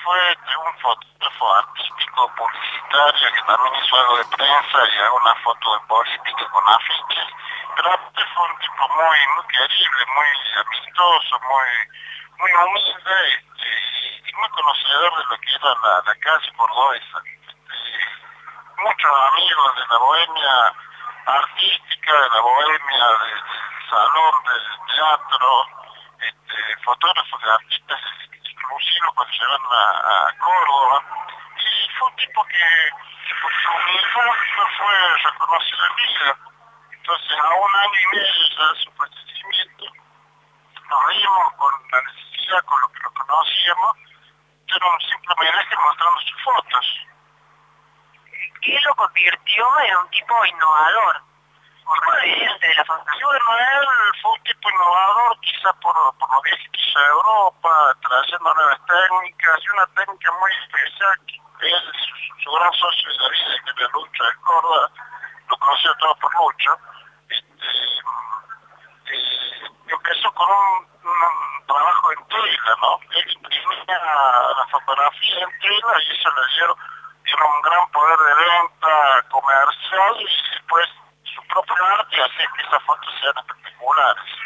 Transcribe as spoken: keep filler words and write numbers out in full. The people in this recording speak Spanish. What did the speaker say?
fue este, un fotógrafo artístico, publicitario, que también hizo algo de prensa y hago una foto de política con afiches, pero aparte fue un tipo muy, muy querible, muy amistoso, muy, muy humilde este, y muy conocedor de lo que era la, la calle cordobesa. Este, muchos amigos de la bohemia artística, de la bohemia del de salón, del teatro, este, fotógrafos de artistas exclusivos cuando llegan a, a Córdoba, y fue un tipo que por su humildad no fue reconocido en vida. Entonces, a un año y medio ya de su fallecimiento, nos vimos con la necesidad, con lo que lo conocíamos, hacer un simple homenaje mostrando sus fotos. ¿Qué lo convirtió en un tipo innovador? Un referente de la Y fotografía. bueno, él fue un tipo innovador, quizá por, por lo bien que quiso a Europa, trayendo nuevas técnicas, y una técnica muy especial que él, su, su gran socio de la vida, que era Lucho de Córdoba, lo conocía todo por Lucho. Este, eh, empezó con un, un trabajo en tela, ¿no? Él imprimía la fotografía en tela y eso le dio, dio un gran poder de venta comercial y después su propio arte hace que esas fotos sean espectaculares.